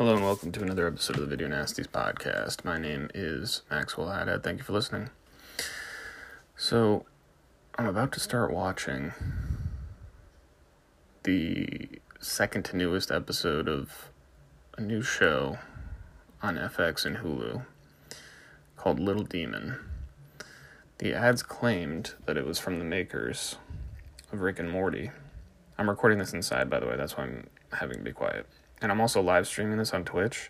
Hello and welcome to another episode of the Video Nasties podcast. My name is Maxwell Haddad. Thank you for listening. So, I'm about to start watching the second to newest episode of a new show on FX and Hulu called Little Demon. The ads claimed that it was from the makers of Rick and Morty. I'm recording this inside, by the way, that's why I'm having to be quiet. And I'm also live streaming this on Twitch,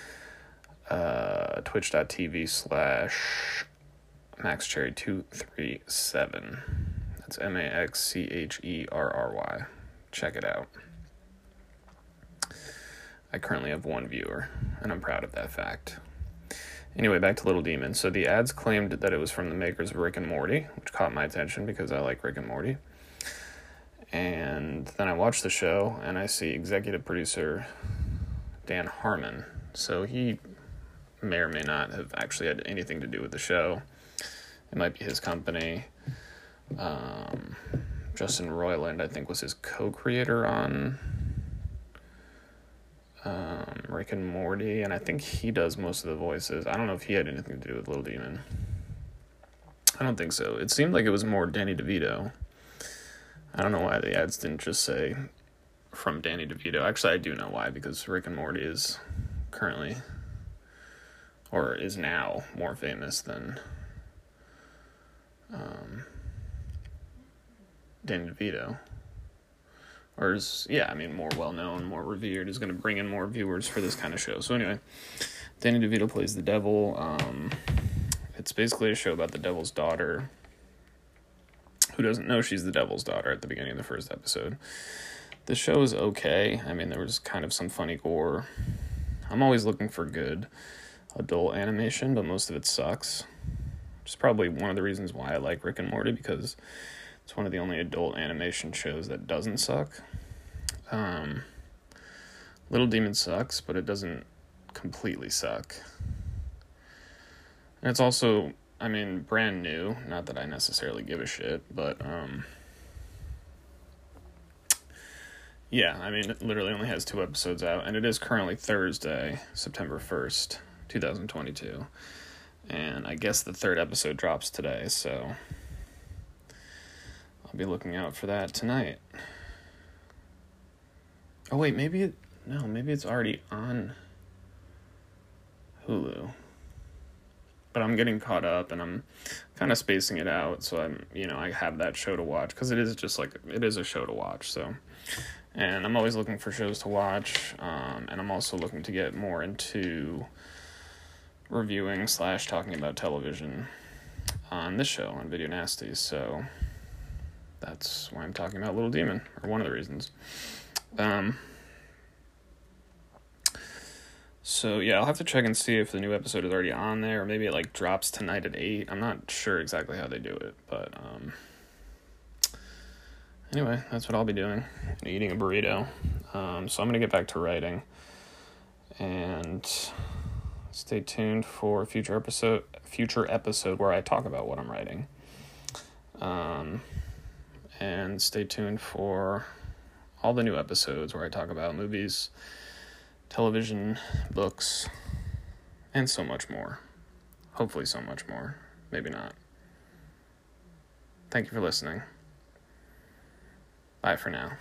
twitch.tv/MaxCherry237. That's MaxCherry. Check it out. I currently have one viewer, and I'm proud of that fact. Anyway, back to Little Demon. So the ads claimed that it was from the makers of Rick and Morty, which caught my attention because I like Rick and Morty. And then I watched the show, and I see executive producer Dan Harmon. So he may or may not have actually had anything to do with the show. It might be his company. Justin Roiland, I think, was his co-creator on Rick and Morty, and I think he does most of the voices. I don't know if he had anything to do with Little Demon. I don't think so. It seemed like it was more Danny DeVito. I don't know why the ads didn't just say from Danny DeVito. Actually, I do know why, because Rick and Morty is currently, or is now, more famous than Danny DeVito. Or is, more well-known, more revered, is going to bring in more viewers for this kind of show. So anyway, Danny DeVito plays the devil. It's basically a show about the devil's daughter, who doesn't know she's the devil's daughter at the beginning of the first episode. The show is okay. There was kind of some funny gore. I'm always looking for good adult animation, but most of it sucks. It's probably one of the reasons why I like Rick and Morty, because it's one of the only adult animation shows that doesn't suck. Little Demon sucks, but it doesn't completely suck. And it's also, brand new. Not that I necessarily give a shit, but, it literally only has 2 episodes out, and it is currently Thursday, September 1st, 2022. And I guess the 3rd episode drops today, so I'll be looking out for that tonight. Oh wait, maybe it's already on Hulu. But I'm getting caught up, and I'm kind of spacing it out, so I have that show to watch, because it is it is a show to watch, so. And I'm always looking for shows to watch, and I'm also looking to get more into reviewing / talking about television on this show, on Video Nasties, so that's why I'm talking about Little Demon, or one of the reasons. So, yeah, I'll have to check and see if the new episode is already on there, or maybe it, drops tonight at 8. I'm not sure exactly how they do it, but, anyway, that's what I'll be doing, eating a burrito. So I'm going to get back to writing, and stay tuned for a future episode where I talk about what I'm writing. And stay tuned for all the new episodes where I talk about movies, television, books, and so much more. Hopefully so much more. Maybe not. Thank you for listening. Bye for now.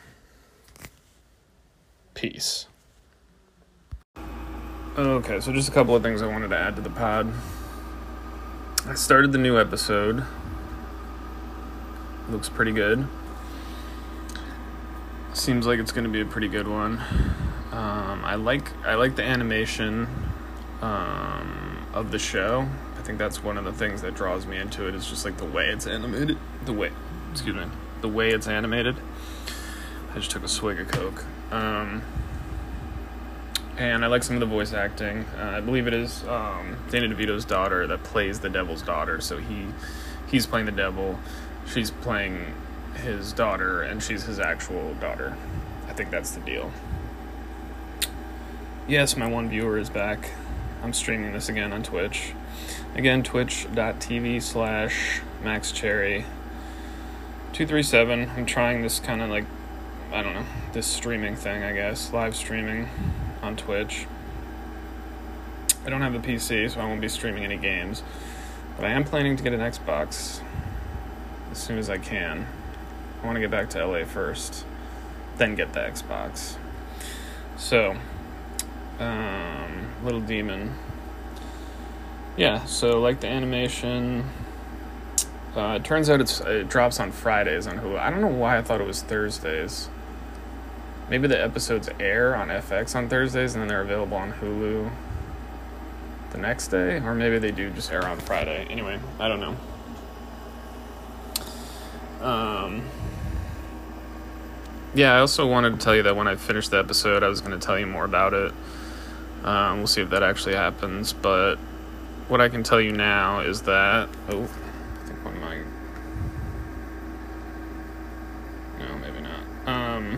Peace. Okay, so just a couple of things I wanted to add to the pod. I started the new episode. Looks pretty good. Seems like it's going to be a pretty good one. I like the animation of the show. I think that's one of the things that draws me into it, is just the way it's animated. The way it's animated. I just took a swig of Coke. And I like some of the voice acting. I believe it is Danny DeVito's daughter that plays the devil's daughter. So he's playing the devil, she's playing his daughter, and she's his actual daughter. I think that's the deal. Yes, my one viewer is back. I'm streaming this again on Twitch. Again, twitch.tv/MaxCherry237. I'm trying this kind of this streaming thing, I guess. Live streaming on Twitch. I don't have a PC, so I won't be streaming any games. But I am planning to get an Xbox as soon as I can. I want to get back to LA first, then get the Xbox. So, Little Demon. Yeah, so like the animation, it turns out it drops on Fridays on Hulu. I don't know why I thought it was Thursdays. Maybe the episodes air on FX on Thursdays and then they're available on Hulu the next day, or maybe they do just air on Friday. Anyway, I don't know. Yeah, I also wanted to tell you that when I finished the episode, I was going to tell you more about it. We'll see if that actually happens, but what I can tell you now is that... Oh, I think one might... No, maybe not.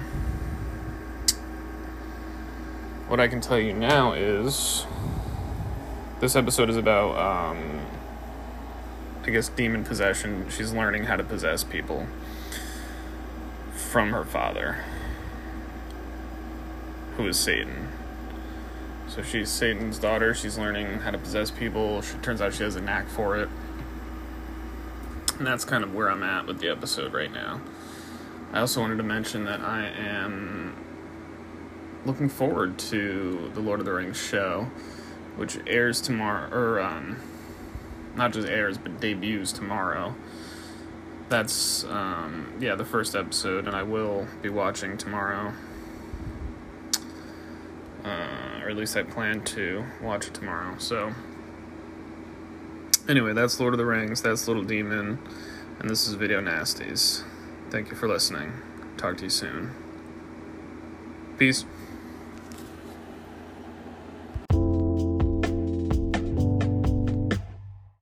What I can tell you now is... This episode is about, I guess, demon possession. She's learning how to possess people from her father, who is Satan. So she's Satan's daughter. She's learning how to possess people. Turns out she has a knack for it. And that's kind of where I'm at with the episode right now. I also wanted to mention that I am looking forward to the Lord of the Rings show, which airs tomorrow, or not just airs, but debuts tomorrow. That's, the first episode, and I will be watching tomorrow. Or at least I plan to watch it tomorrow. So, anyway, that's Lord of the Rings, that's Little Demon, and this is Video Nasties. Thank you for listening. Talk to you soon. Peace.